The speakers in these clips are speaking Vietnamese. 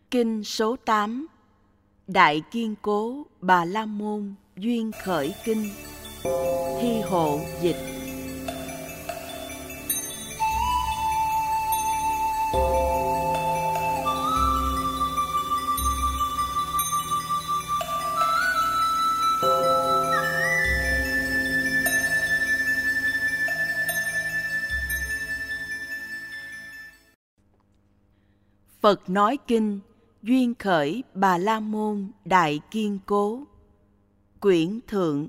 Kinh số 8 Đại Kiên Cố Bà La Môn Duyên Khởi Kinh. Thi hộ dịch. Phật nói kinh Duyên Khởi Bà La Môn Đại Kiên Cố. Quyển thượng.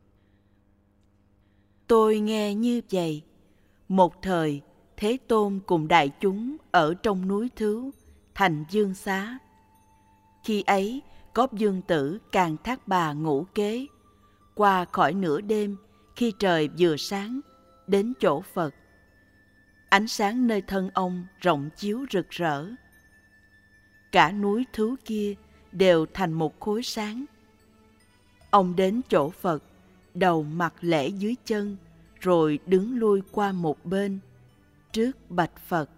Tôi nghe như vậy. Một thời, Thế Tôn cùng đại chúng ở trong núi Thứu, thành Dương Xá. Khi ấy, có dương tử Càn Thác Bà ngủ kế. Qua khỏi nửa đêm, khi trời vừa sáng, đến chỗ Phật. Ánh sáng nơi thân ông rộng chiếu rực rỡ. Cả núi Thứu kia đều thành một khối sáng. Ông đến chỗ Phật, đầu mặt lễ dưới chân, rồi đứng lui qua một bên, trước bạch Phật.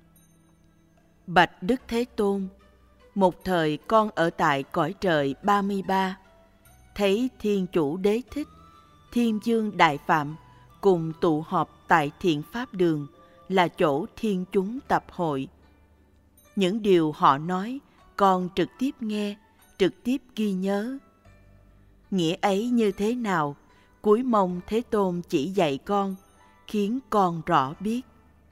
Bạch Đức Thế Tôn, một thời con ở tại cõi trời 33, thấy Thiên Chủ Đế Thích, Thiên Dương Đại Phạm cùng tụ họp tại Thiện Pháp Đường, là chỗ thiên chúng tập hội. Những điều họ nói, con trực tiếp nghe, trực tiếp ghi nhớ. Nghĩa ấy như thế nào, cúi mong Thế Tôn chỉ dạy con, khiến con rõ biết.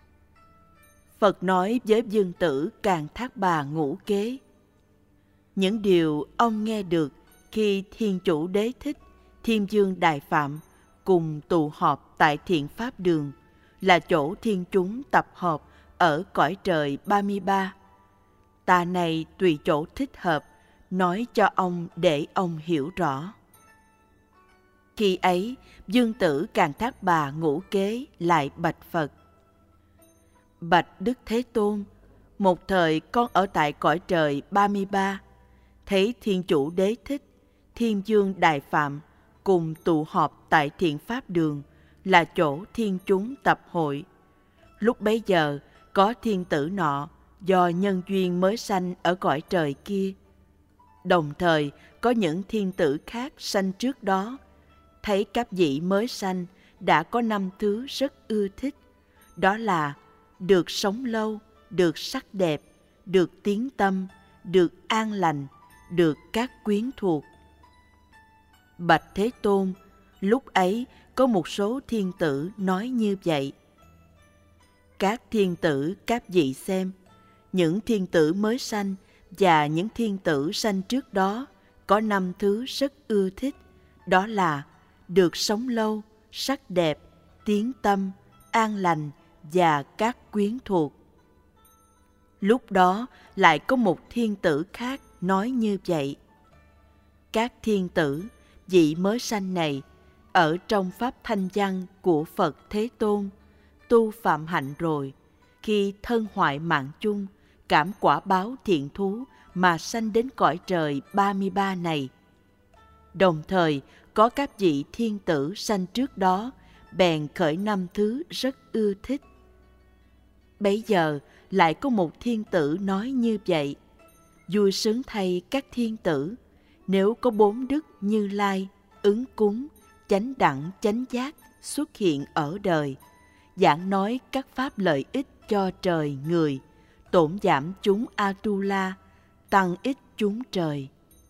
Phật nói với dương tử Càn Thác Bà ngủ kế. Những điều ông nghe được khi Thiên Chủ Đế Thích, Thiên Dương Đại Phạm cùng tụ họp tại Thiện Pháp Đường, là chỗ thiên chúng tập hợp ở cõi trời 33. Ta này tùy chỗ thích hợp, nói cho ông để ông hiểu rõ. Khi ấy, dương tử Càn Thác Bà ngủ kế lại bạch Phật. Bạch Đức Thế Tôn, một thời con ở tại cõi trời 33, thấy Thiên Chủ Đế Thích, Thiên Dương Đại Phạm cùng tụ họp tại Thiện Pháp Đường, là chỗ thiên chúng tập hội. Lúc bấy giờ, có thiên tử nọ do nhân duyên mới sanh ở cõi trời kia. Đồng thời, có những thiên tử khác sanh trước đó, thấy các vị mới sanh đã có 5 thứ rất ưa thích. Đó là được sống lâu, được sắc đẹp, được tiếng tâm, được an lành, được các quyến thuộc. Bạch Thế Tôn, lúc ấy có một số thiên tử nói như vậy. Các thiên tử các vị xem, những thiên tử mới sanh và những thiên tử sanh trước đó có 5 thứ rất ưa thích. Đó là được sống lâu, sắc đẹp, tiếng tâm, an lành và các quyến thuộc. Lúc đó lại có một thiên tử khác nói như vậy. Các thiên tử, vị mới sanh này, ở trong pháp thanh văn của Phật Thế Tôn, tu phạm hạnh rồi, khi thân hoại mạng chung, cảm quả báo thiện thú mà sanh đến cõi trời 33 này. Đồng thời, có các vị thiên tử sanh trước đó, bèn khởi 5 thứ rất ưa thích. Bấy giờ, lại có một thiên tử nói như vậy. Vui sướng thay các thiên tử, nếu có 4 đức Như Lai, ứng cúng, chánh đẳng, chánh giác xuất hiện ở đời, giảng nói các pháp lợi ích cho trời người, tổn giảm chúng Atula, tăng ích chúng trời.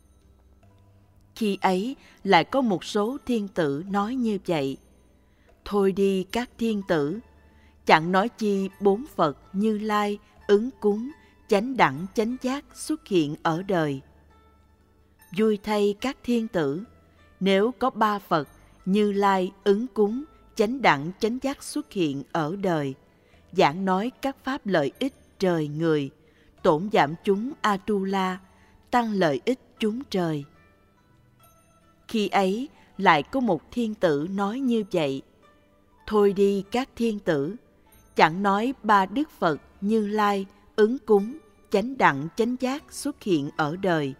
Khi ấy lại có một số thiên tử nói như vậy. Thôi đi các thiên tử, chẳng nói chi 4 Phật Như Lai, ứng cúng, chánh đẳng, chánh giác xuất hiện ở đời. Vui thay các thiên tử, nếu có 3 Phật Như Lai, ứng cúng, chánh đẳng, chánh giác xuất hiện ở đời, giảng nói các pháp lợi ích trời người, tổn giảm chúng Atula, tăng lợi ích chúng trời. Khi ấy lại có một thiên tử nói như vậy. Thôi đi các thiên tử, chẳng nói 3 đức Phật Như Lai, ứng cúng, chánh đẳng, chánh giác xuất hiện ở đời.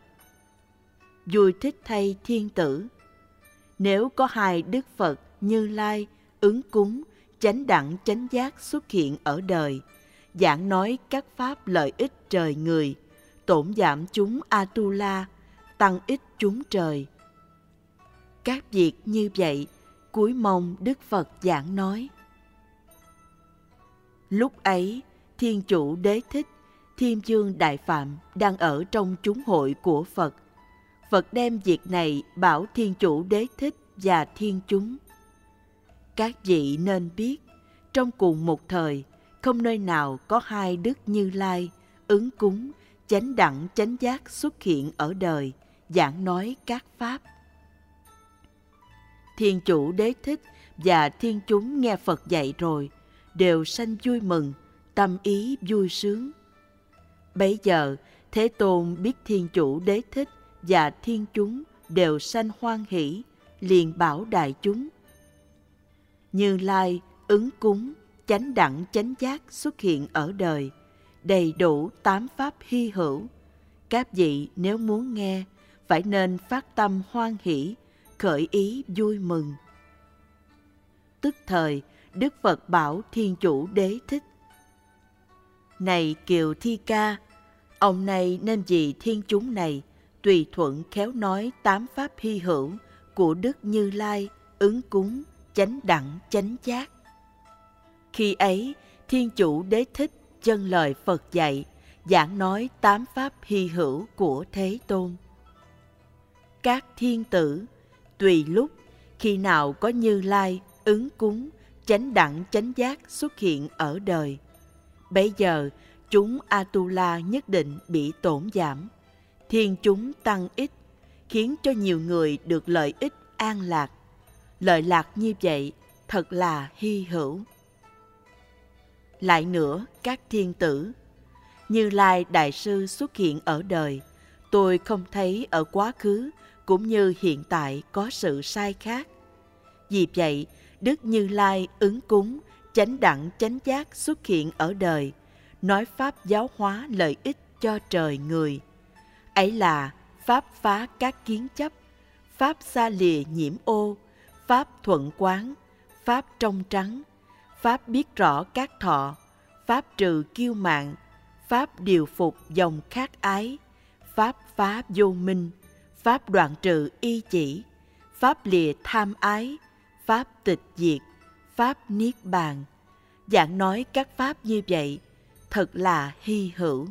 Vui thích thay thiên tử, nếu có 2 đức Phật Như Lai, ứng cúng, chánh đẳng, chánh giác xuất hiện ở đời, giảng nói các pháp lợi ích trời người, tổn giảm chúng Atula, tăng ích chúng trời. Các việc như vậy, cúi mong Đức Phật giảng nói. Lúc ấy, Thiên Chủ Đế Thích, Thiên Dương Đại Phạm đang ở trong chúng hội của Phật. Phật đem việc này bảo Thiên Chủ Đế Thích và thiên chúng. Các vị nên biết, trong cùng một thời, không nơi nào có hai Đức Như Lai, ứng cúng, chánh đẳng chánh giác xuất hiện ở đời, giảng nói các pháp. Thiên Chủ Đế Thích và thiên chúng nghe Phật dạy rồi, đều sanh vui mừng, tâm ý vui sướng. Bấy giờ, Thế Tôn biết Thiên Chủ Đế Thích và thiên chúng đều sanh hoan hỷ, liền bảo đại chúng. Như Lai, ứng cúng, chánh đẳng chánh giác xuất hiện ở đời, đầy đủ 8 pháp hy hữu. Các vị nếu muốn nghe, phải nên phát tâm hoan hỷ, khởi ý vui mừng. Tức thời, Đức Phật bảo Thiên Chủ Đế Thích. Này Kiều Thi Ca, ông này nên vì thiên chúng này, tùy thuận khéo nói 8 pháp hy hữu của Đức Như Lai, ứng cúng, chánh đẳng chánh giác. Khi ấy, Thiên Chủ Đế Thích dâng lời Phật dạy, giảng nói 8 pháp hy hữu của Thế Tôn. Các thiên tử, tùy lúc, khi nào có Như Lai, ứng cúng, chánh đẳng chánh giác xuất hiện ở đời, bấy giờ chúng Atula nhất định bị tổn giảm, thiên chúng tăng ích, khiến cho nhiều người được lợi ích an lạc. Lợi lạc như vậy thật là hy hữu. Lại nữa, các thiên tử, Như Lai Đại Sư xuất hiện ở đời, tôi không thấy ở quá khứ cũng như hiện tại có sự sai khác. Vì vậy, Đức Như Lai ứng cúng, chánh đẳng chánh giác xuất hiện ở đời, nói pháp giáo hóa lợi ích cho trời người. Ấy là pháp phá các kiến chấp, pháp xa lìa nhiễm ô, pháp thuận quán, pháp trong trắng, pháp biết rõ các thọ, pháp trừ kiêu mạn, pháp điều phục dòng khát ái, pháp phá vô minh, pháp đoạn trừ y chỉ, pháp lìa tham ái, pháp tịch diệt, pháp niết bàn. Giảng nói các pháp như vậy thật là hy hữu.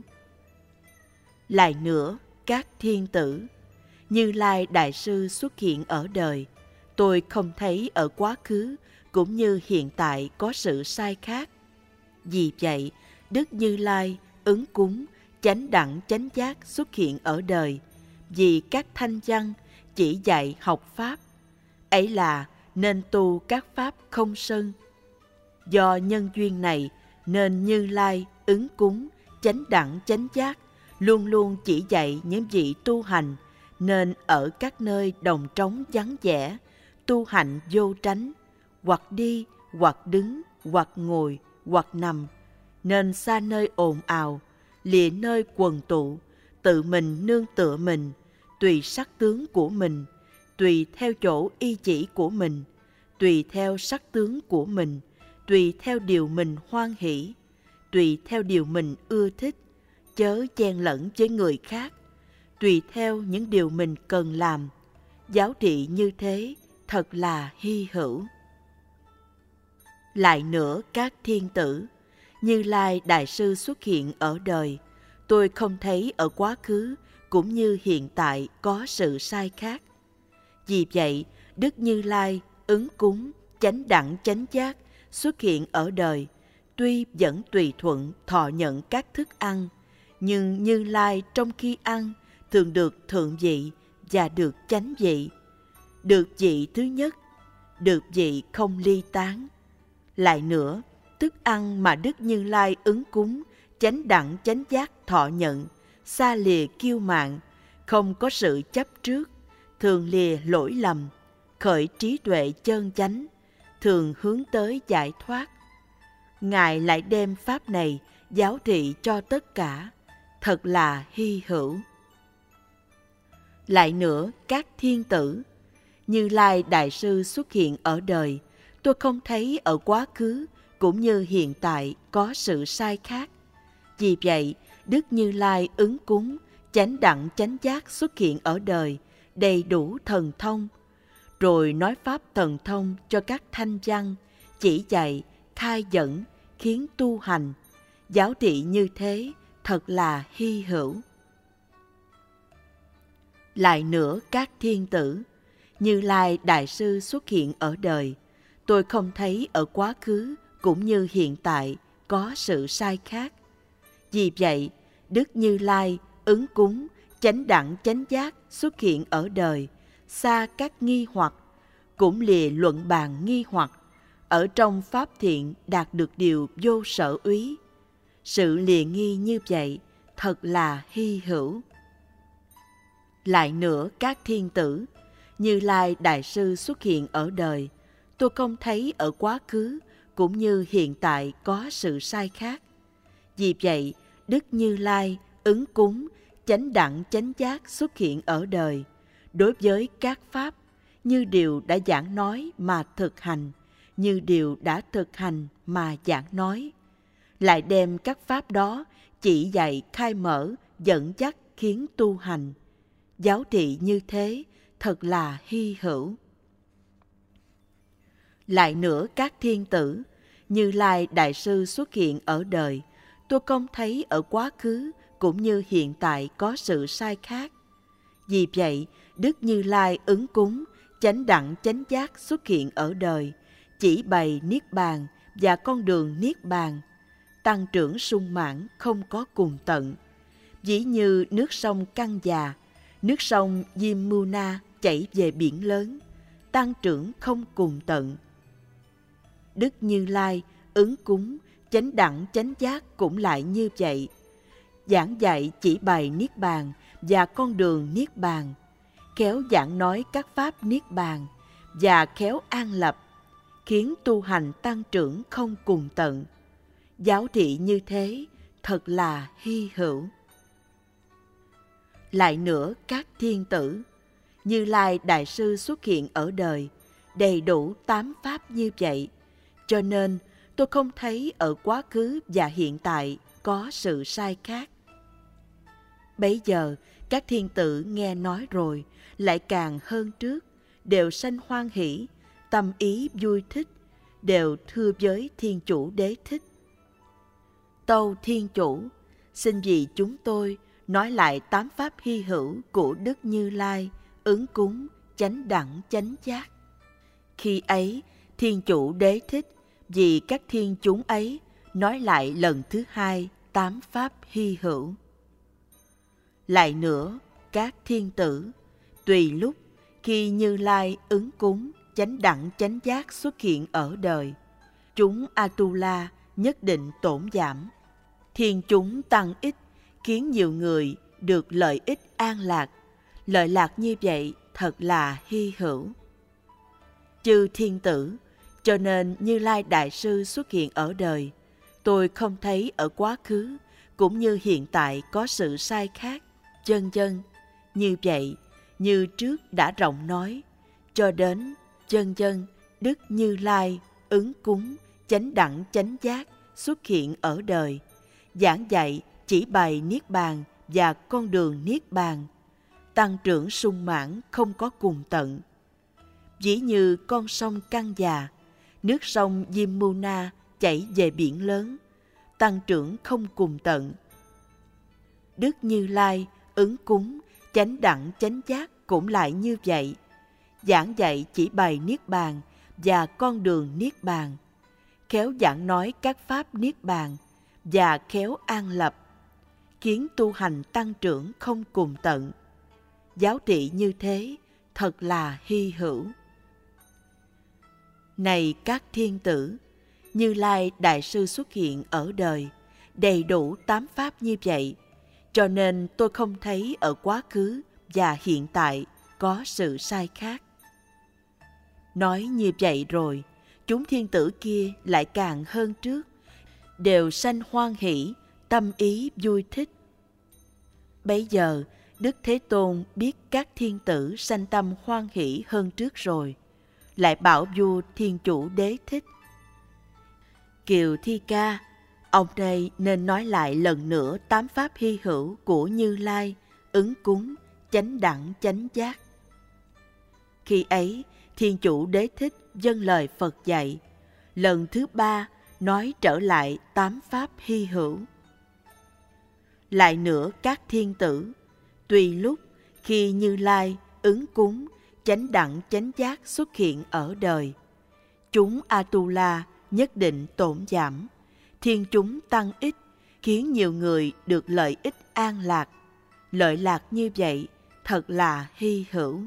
Lại nữa, các thiên tử, Như Lai Đại Sư xuất hiện ở đời, tôi không thấy ở quá khứ cũng như hiện tại có sự sai khác. Vì vậy, Đức Như Lai ứng cúng, chánh đẳng chánh giác xuất hiện ở đời, vì các thanh văn chỉ dạy học pháp. Ấy là nên tu các pháp không sân. Do nhân duyên này nên Như Lai ứng cúng, chánh đẳng chánh giác luôn luôn chỉ dạy những vị tu hành nên ở các nơi đồng trống vắng vẻ, tu hành vô tránh, hoặc đi, hoặc đứng, hoặc ngồi, hoặc nằm, nên xa nơi ồn ào, lìa nơi quần tụ, tự mình nương tựa mình, tùy sắc tướng của mình, tùy theo chỗ y chỉ của mình, tùy theo sắc tướng của mình, tùy theo điều mình hoan hỷ, tùy theo điều mình ưa thích, chớ chen lẫn với người khác, tùy theo những điều mình cần làm. Giáo trị như thế thật là hy hữu. Lại nữa, các thiên tử, Như Lai Đại Sư xuất hiện ở đời, tôi không thấy ở quá khứ cũng như hiện tại có sự sai khác. Vì vậy, Đức Như Lai ứng cúng, chánh đẳng chánh giác xuất hiện ở đời, tuy vẫn tùy thuận thọ nhận các thức ăn, nhưng Như Lai trong khi ăn thường được thượng vị và được chánh vị. Được vị thứ nhất, được vị không ly tán. Lại nữa, thức ăn mà Đức Như Lai ứng cúng, chánh đẳng chánh giác thọ nhận, xa lìa kiêu mạn, không có sự chấp trước, thường lìa lỗi lầm, khởi trí tuệ chân chánh, thường hướng tới giải thoát. Ngài lại đem pháp này giáo trị cho tất cả, thật là hy hữu. Lại nữa, các thiên tử, Như Lai Đại Sư xuất hiện ở đời, tôi không thấy ở quá khứ cũng như hiện tại có sự sai khác. Vì vậy, Đức Như Lai ứng cúng, chánh đẳng chánh giác xuất hiện ở đời, đầy đủ thần thông, rồi nói pháp thần thông cho các thanh văn, chỉ dạy, khai dẫn, khiến tu hành. Giáo trị như thế thật là hy hữu. Lại nữa các thiên tử, Như Lai Đại Sư xuất hiện ở đời, tôi không thấy ở quá khứ cũng như hiện tại có sự sai khác. Vì vậy, Đức Như Lai ứng cúng, chánh đẳng chánh giác xuất hiện ở đời, xa các nghi hoặc, cũng lìa luận bàn nghi hoặc, ở trong pháp thiện đạt được điều vô sở úy. Sự lìa nghi như vậy thật là hy hữu. Lại nữa các thiên tử, Như Lai Đại Sư xuất hiện ở đời, tôi không thấy ở quá khứ cũng như hiện tại có sự sai khác. Vì vậy, Đức Như Lai ứng cúng, chánh đẳng chánh giác xuất hiện ở đời, đối với các pháp như điều đã giảng nói mà thực hành, như điều đã thực hành mà giảng nói, lại đem các pháp đó chỉ dạy khai mở, dẫn dắt khiến tu hành. Giáo trị như thế thật là hy hữu. Lại nữa các thiên tử, Như Lai Đại Sư xuất hiện ở đời, tôi không thấy ở quá khứ cũng như hiện tại có sự sai khác. Vì vậy, Đức Như Lai ứng cúng, chánh đẳng chánh giác xuất hiện ở đời, chỉ bày niết bàn và con đường niết bàn, tăng trưởng sung mãn không có cùng tận. Ví như nước sông Căng Già, nước sông Yamuna chảy về biển lớn, tăng trưởng không cùng tận. Đức Như Lai ứng cúng, chánh đẳng chánh giác cũng lại như vậy, giảng dạy chỉ bày niết bàn và con đường niết bàn, khéo giảng nói các pháp niết bàn và khéo an lập, khiến tu hành tăng trưởng không cùng tận. Giáo trị như thế thật là hy hữu. Lại nữa các thiên tử, Như Lai Đại Sư xuất hiện ở đời, đầy đủ 8 pháp như vậy, cho nên tôi không thấy ở quá khứ và hiện tại có sự sai khác. Bấy giờ các thiên tử nghe nói rồi, lại càng hơn trước, đều sanh hoan hỷ, tâm ý vui thích, đều thưa với Thiên Chủ Đế Thích: Tâu Thiên Chủ, xin vì chúng tôi nói lại 8 pháp hy hữu của Đức Như Lai, ứng cúng, chánh đẳng chánh giác. Khi ấy, Thiên Chủ Đế Thích vì các thiên chúng ấy nói lại lần thứ 2 8 pháp hy hữu. Lại nữa, các thiên tử, tùy lúc khi Như Lai ứng cúng, chánh đẳng chánh giác xuất hiện ở đời, chúng Atula nhất định tổn giảm, thiên chúng tăng ít, khiến nhiều người được lợi ích an lạc. Lợi lạc như vậy thật là hy hữu. Chư thiên tử, cho nên Như Lai Đại Sư xuất hiện ở đời, tôi không thấy ở quá khứ cũng như hiện tại có sự sai khác, vân vân. Như vậy, như trước đã rộng nói, cho đến vân vân, Đức Như Lai ứng cúng, chánh đẳng chánh giác xuất hiện ở đời, giảng dạy chỉ bày niết bàn và con đường niết bàn, tăng trưởng sung mãn không có cùng tận. Ví như con sông Căng Già, nước sông Yamuna chảy về biển lớn, tăng trưởng không cùng tận. Đức Như Lai ứng cúng, chánh đẳng chánh giác cũng lại như vậy, giảng dạy chỉ bày niết bàn và con đường niết bàn, khéo giảng nói các pháp niết bàn và khéo an lập, khiến tu hành tăng trưởng không cùng tận. Giáo trị như thế thật là hy hữu. Này các thiên tử, Như Lai Đại Sư xuất hiện ở đời, đầy đủ 8 pháp như vậy, cho nên tôi không thấy ở quá khứ và hiện tại có sự sai khác. Nói như vậy rồi, chúng thiên tử kia lại càng hơn trước, đều sanh hoan hỷ, tâm ý vui thích. Bấy giờ, Đức Thế Tôn biết các thiên tử sanh tâm hoan hỷ hơn trước rồi, lại bảo vua Thiên Chủ Đế Thích: Kiều Thi Ca, ông đây nên nói lại lần nữa 8 pháp hy hữu của Như Lai, ứng cúng, chánh đẳng chánh giác. Khi ấy, Thiên Chủ Đế Thích dâng lời Phật dạy, lần thứ 3 nói trở lại 8 pháp hy hữu. Lại nữa các thiên tử, tùy lúc khi Như Lai ứng cúng, chánh đẳng chánh giác xuất hiện ở đời, chúng Atula nhất định tổn giảm, thiên chúng tăng ích, khiến nhiều người được lợi ích an lạc. Lợi lạc như vậy thật là hy hữu.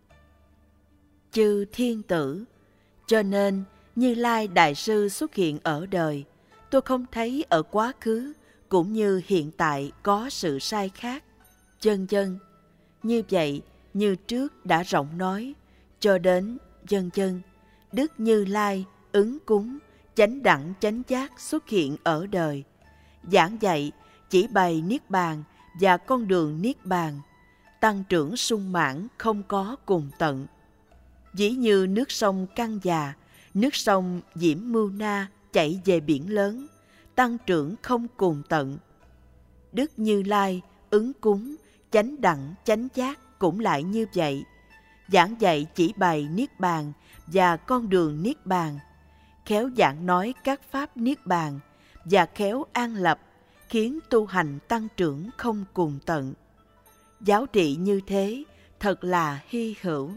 Chư thiên tử, cho nên Như Lai Đại Sư xuất hiện ở đời, tôi không thấy ở quá khứ cũng như hiện tại có sự sai khác. Vân vân. Như vậy, như trước đã rộng nói, cho đến vân vân, Đức Như Lai ứng cúng, chánh đẳng chánh giác xuất hiện ở đời, giảng dạy, chỉ bày Niết Bàn và con đường Niết Bàn, tăng trưởng sung mãn không có cùng tận. Ví như nước sông Căng Già, nước sông Diễm Mưu Na chảy về biển lớn, tăng trưởng không cùng tận. Đức Như Lai ứng cúng, chánh đẳng chánh giác cũng lại như vậy, giảng dạy chỉ bày Niết Bàn và con đường Niết Bàn, khéo giảng nói các pháp Niết Bàn và khéo an lập, khiến tu hành tăng trưởng không cùng tận. Giáo trị như thế thật là hy hữu.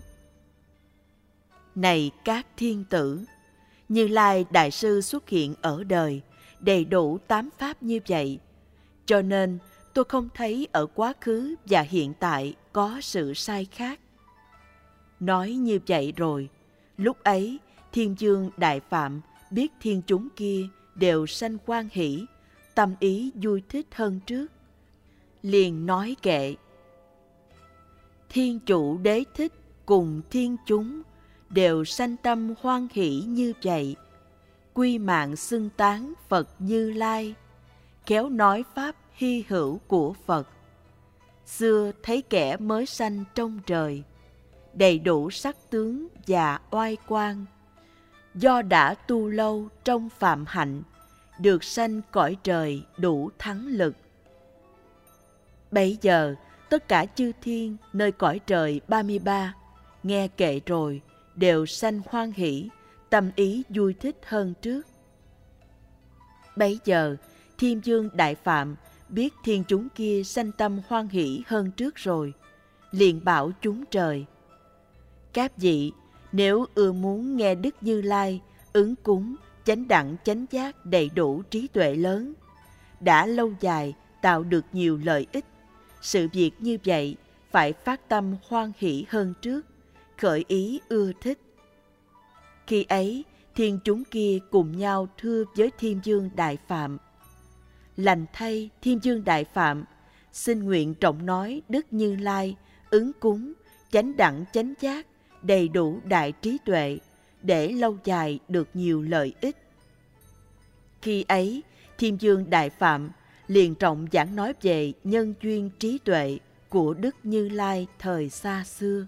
Này các thiên tử, Như Lai Đại Sư xuất hiện ở đời, đầy đủ 8 pháp như vậy, cho nên tôi không thấy ở quá khứ và hiện tại có sự sai khác. Nói như vậy rồi, lúc ấy Thiên Vương Đại Phạm biết thiên chúng kia đều sanh hoan hỷ, tâm ý vui thích hơn trước, liền nói kệ: Thiên Chủ Đế Thích cùng thiên chúng đều sanh tâm hoan hỷ như vậy, quy mạng xưng tán Phật Như Lai, khéo nói pháp hy hữu của Phật. Xưa thấy kẻ mới sanh trong trời, đầy đủ sắc tướng và oai quang, do đã tu lâu trong phạm hạnh, được sanh cõi trời đủ thắng lực. Bấy giờ tất cả chư thiên nơi cõi trời 33 nghe kệ rồi đều sanh hoan hỷ, tâm ý vui thích hơn trước. Bấy giờ Thiên Vương Đại Phạm biết thiên chúng kia sanh tâm hoan hỷ hơn trước rồi, liền bảo chúng trời: Các vị, nếu ưa muốn nghe Đức Như Lai ứng cúng, chánh đẳng chánh giác đầy đủ trí tuệ lớn, đã lâu dài tạo được nhiều lợi ích, sự việc như vậy phải phát tâm hoan hỷ hơn trước, khởi ý ưa thích. Khi ấy, thiên chúng kia cùng nhau thưa với Thiên Vương Đại Phạm: Lành thay Thiên Vương Đại Phạm, xin nguyện trọng nói Đức Như Lai ứng cúng, chánh đẳng chánh giác đầy đủ đại trí tuệ, để lâu dài được nhiều lợi ích. Khi ấy, Thiên Vương Đại Phạm liền trọng giảng nói về nhân duyên trí tuệ của Đức Như Lai thời xa xưa.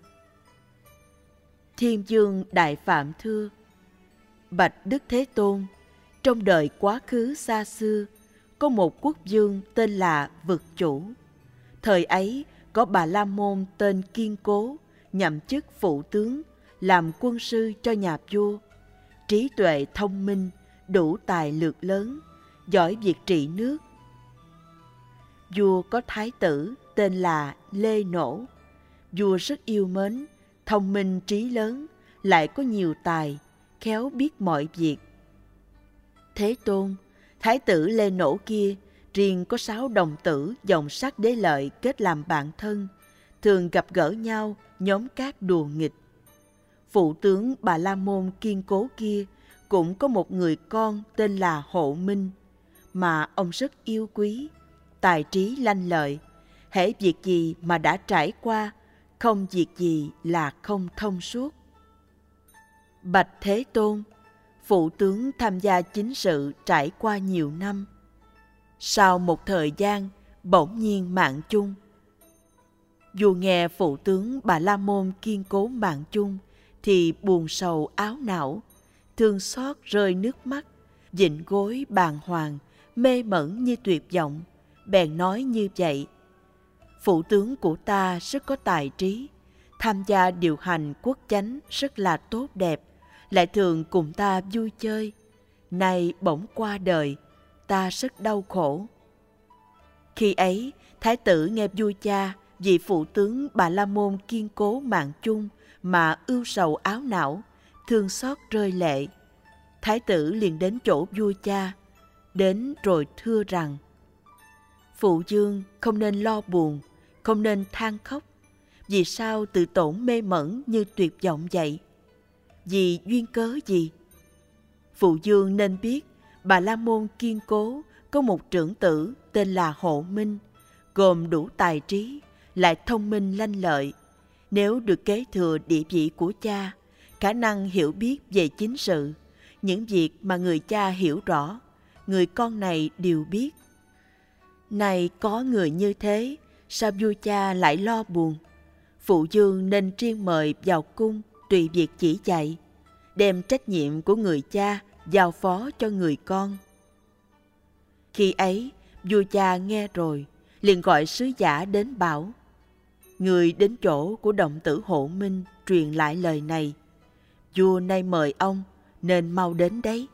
Thiên Vương Đại Phạm thưa: Bạch Đức Thế Tôn, trong đời quá khứ xa xưa, có một quốc vương tên là Vực Chủ. Thời ấy có Bà La Môn tên Kiên Cố nhậm chức phụ tướng, làm quân sư cho nhà vua, trí tuệ thông minh, đủ tài lược lớn, giỏi việc trị nước. Vua có thái tử tên là Lê Nỗ. Vua rất yêu mến, thông minh trí lớn, lại có nhiều tài, khéo biết mọi việc. Thế Tôn, thái tử Lê Nỗ kia riêng có 6 đồng tử dòng sắc đế lợi kết làm bạn thân, thường gặp gỡ nhau nhóm các đùa nghịch. Phụ tướng Bà La Môn Kiên Cố kia cũng có một người con tên là Hộ Minh, mà ông rất yêu quý, tài trí lanh lợi, hễ việc gì mà đã trải qua, không việc gì là không thông suốt. Bạch Thế Tôn, phụ tướng tham gia chính sự trải qua nhiều năm. Sau một thời gian, bỗng nhiên mạng chung. Vua nghe phụ tướng Bà La Môn Kiên Cố mạng chung thì buồn sầu áo não, thương xót rơi nước mắt, vịn gối bàng hoàng, mê mẩn như tuyệt vọng, bèn nói như vậy: Phụ tướng của ta rất có tài trí, tham gia điều hành quốc chánh rất là tốt đẹp, lại thường cùng ta vui chơi. Nay bỗng qua đời, ta rất đau khổ. Khi ấy, thái tử nghe vua cha vì phụ tướng Bà La Môn kiên cố mạng chung mà ưu sầu áo não, thương xót rơi lệ. Thái tử liền đến chỗ vua cha, đến rồi thưa rằng: Phụ vương không nên lo buồn, không nên than khóc. Vì sao tự tổn mê mẩn như tuyệt vọng vậy? Vì duyên cớ gì? Phụ vương nên biết Bà La Môn kiên cố có một trưởng tử tên là Hộ Minh, gồm đủ tài trí, lại thông minh lanh lợi. Nếu được kế thừa địa vị của cha, khả năng hiểu biết về chính sự, những việc mà người cha hiểu rõ, người con này đều biết. Này có người như thế, sao vua cha lại lo buồn? Phụ vương nên riêng mời vào cung tùy việc chỉ dạy, đem trách nhiệm của người cha giao phó cho người con. Khi ấy, vua cha nghe rồi, liền gọi sứ giả đến bảo: Người đến chỗ của đồng tử Hộ Minh truyền lại lời này. Vua nay mời ông, nên mau đến đấy.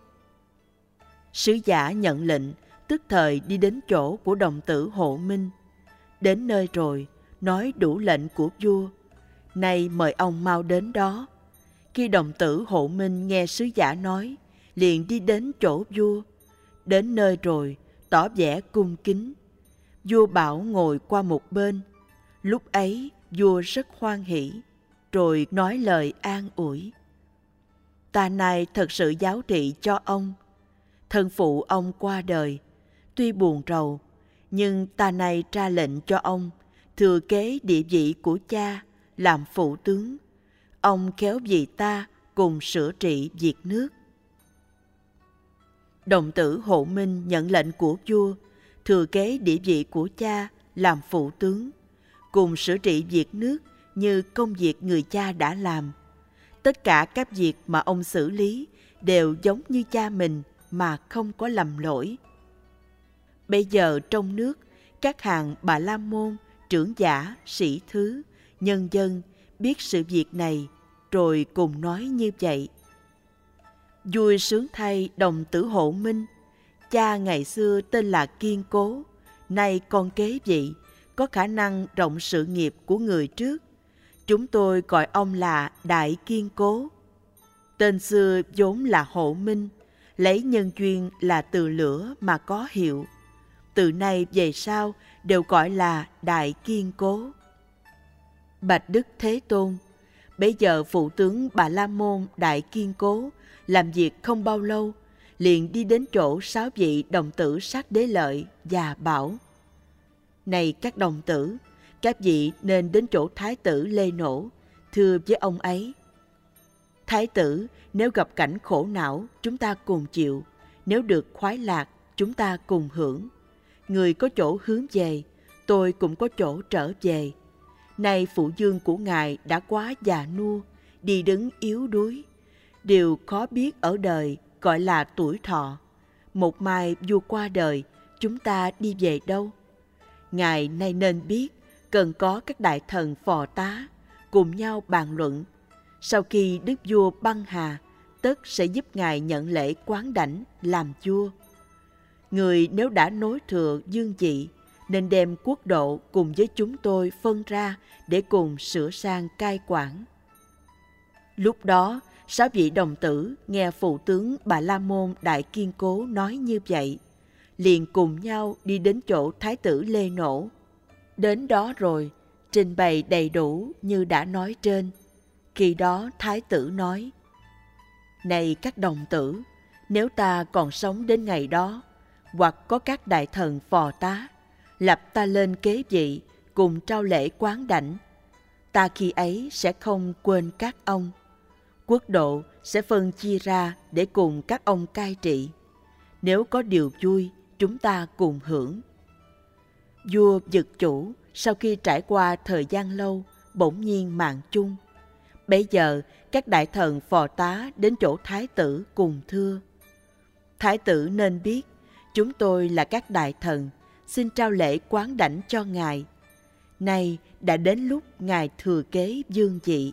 Sứ giả nhận lệnh, tức thời đi đến chỗ của đồng tử Hộ Minh. Đến nơi rồi, nói đủ lệnh của vua, nay mời ông mau đến đó. Khi đồng tử Hộ Minh nghe sứ giả nói, liền đi đến chỗ vua. Đến nơi rồi, tỏ vẻ cung kính. Vua bảo ngồi qua một bên. Lúc ấy, vua rất hoan hỉ, rồi nói lời an ủi: Ta nay thật sự giáo trị cho ông. Thân phụ ông qua đời, tuy buồn rầu, nhưng ta nay ra lệnh cho ông thừa kế địa vị của cha, làm phụ tướng. Ông khéo vì ta cùng sửa trị việc nước. Đồng tử Hộ Minh nhận lệnh của vua, thừa kế địa vị của cha, làm phụ tướng, cùng sửa trị việc nước như công việc người cha đã làm. Tất cả các việc mà ông xử lý đều giống như cha mình mà không có lầm lỗi. Bây giờ trong nước, các hàng Bà La Môn, trưởng giả, sĩ thứ, nhân dân biết sự việc này, rồi cùng nói như vậy: Vui sướng thay đồng tử Hộ Minh, cha ngày xưa tên là Kiên Cố, nay con kế vị, có khả năng rộng sự nghiệp của người trước. Chúng tôi gọi ông là Đại Kiên Cố. Tên xưa vốn là Hộ Minh, lấy nhân duyên là từ lửa mà có hiệu. Từ nay về sau đều gọi là Đại Kiên Cố. Bạch Đức Thế Tôn, bây giờ phụ tướng Bà La Môn Đại Kiên Cố làm việc không bao lâu, liền đi đến chỗ 6 vị đồng tử Sát Đế Lợi và bảo: Này các đồng tử, các vị nên đến chỗ Thái tử Lê Nỗ, thưa với ông ấy: Thái tử, nếu gặp cảnh khổ não, chúng ta cùng chịu; nếu được khoái lạc, chúng ta cùng hưởng. Người có chỗ hướng về, tôi cũng có chỗ trở về. Nay phụ vương của ngài đã quá già nua, đi đứng yếu đuối. Điều khó biết ở đời gọi là tuổi thọ. Một mai vua qua đời, chúng ta đi về đâu? Ngài nay nên biết, cần có các đại thần phò tá, cùng nhau bàn luận. Sau khi đức vua băng hà, tất sẽ giúp ngài nhận lễ quán đảnh làm vua. Người nếu đã nối thừa dương vị, nên đem quốc độ cùng với chúng tôi phân ra để cùng sửa sang cai quản. Lúc đó, 6 vị đồng tử nghe phụ tướng Bà La Môn Đại Kiên Cố nói như vậy, liền cùng nhau đi đến chỗ Thái tử Lê Nỗ. Đến đó rồi, trình bày đầy đủ như đã nói trên. Khi đó Thái tử nói: Này các đồng tử, nếu ta còn sống đến ngày đó, hoặc có các đại thần phò tá, lập ta lên kế vị, cùng trao lễ quán đảnh, ta khi ấy sẽ không quên các ông. Quốc độ sẽ phân chia ra để cùng các ông cai trị. Nếu có điều vui, chúng ta cùng hưởng. Vua Dực Chủ sau khi trải qua thời gian lâu, bỗng nhiên mạng chung. Bấy giờ các đại thần phò tá đến chỗ Thái tử cùng thưa: Thái tử nên biết, chúng tôi là các đại thần, xin trao lễ quán đảnh cho ngài. nay đã đến lúc ngài thừa kế vương vị.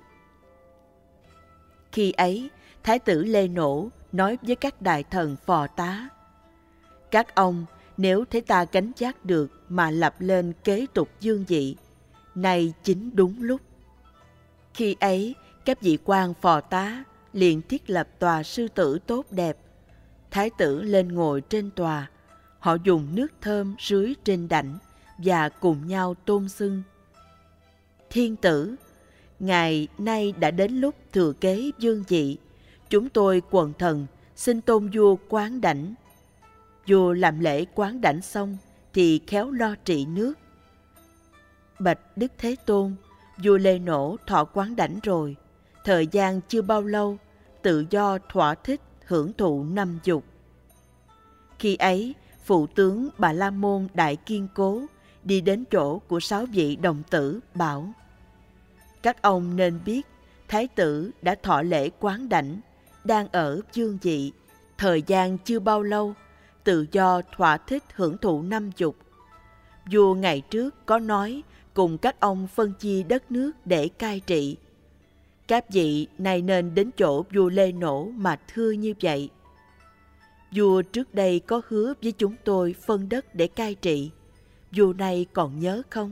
Khi ấy, Thái tử Lê Nỗ nói với các đại thần phò tá: các ông nếu thấy ta gánh vác được mà lập lên kế tục vương vị, nay chính đúng lúc. Khi ấy, các vị quan phò tá liền thiết lập tòa sư tử tốt đẹp. Thái tử lên ngồi trên tòa, họ dùng nước thơm rưới trên đảnh và cùng nhau tôn xưng: thiên tử, ngài nay đã đến lúc thừa kế vương vị, chúng tôi quần thần xin tôn vua quán đảnh. Vua làm lễ quán đảnh xong thì khéo lo trị nước. Bạch Đức Thế Tôn, vua Lê Nỗ thọ quán đảnh rồi, thời gian chưa bao lâu, tự do thỏa thích hưởng thụ năm dục. Khi ấy, phụ tướng Bà La Môn Đại Kiên Cố đi đến chỗ của 6 vị đồng tử bảo: các ông nên biết, Thái tử đã thọ lễ quán đảnh, đang ở vương vị, thời gian chưa bao lâu, tự do thỏa thích hưởng thụ năm dục. Vua ngày trước có nói cùng các ông phân chia đất nước để cai trị. Các vị nay nên đến chỗ vua Lê Nỗ mà thưa như vậy: vua trước đây có hứa với chúng tôi phân đất để cai trị, vua nay còn nhớ không?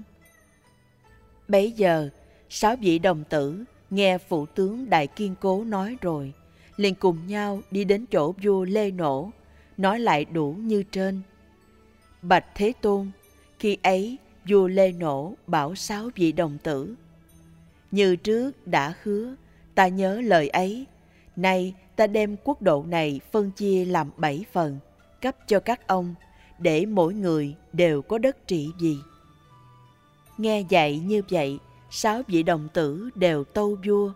Bấy giờ, 6 vị đồng tử nghe phụ tướng Đại Kiên Cố nói rồi, liền cùng nhau đi đến chỗ vua Lê Nỗ, nói lại đủ như trên. Bạch Thế Tôn, khi ấy vua Lê Nỗ bảo 6 vị đồng tử: như trước đã hứa, ta nhớ lời ấy, nay ta đem quốc độ này phân chia làm 7 phần, cấp cho các ông, để mỗi người đều có đất trị vì. Nghe dạy như vậy, 6 vị đồng tử đều tâu vua: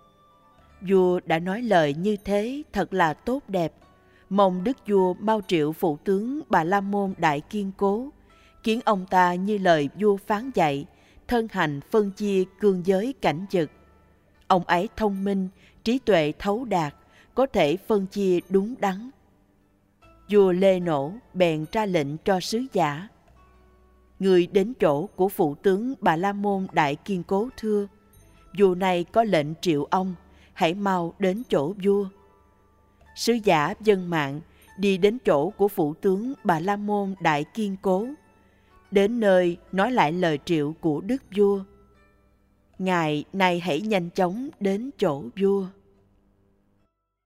vua đã nói lời như thế thật là tốt đẹp, mong đức vua mau triệu phụ tướng Bà La Môn Đại Kiên Cố, khiến ông ta như lời vua phán dạy, thân hành phân chia cương giới cảnh vực. Ông ấy thông minh, trí tuệ thấu đạt, có thể phân chia đúng đắn. Vua Lê Nỗ bèn ra lệnh cho sứ giả: người đến chỗ của phụ tướng Bà La Môn Đại Kiên Cố thưa: vua này có lệnh triệu ông, hãy mau đến chỗ vua. Sứ giả vâng mạng, đi đến chỗ của phụ tướng Bà La Môn Đại Kiên Cố. Đến nơi nói lại lời triệu của đức vua: ngài nay hãy nhanh chóng đến chỗ vua.